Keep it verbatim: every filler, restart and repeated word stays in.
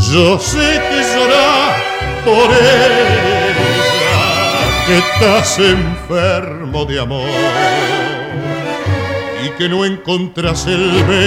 Yo sé que llorás por ella, que estás enfermo de amor y que no encontrás el beso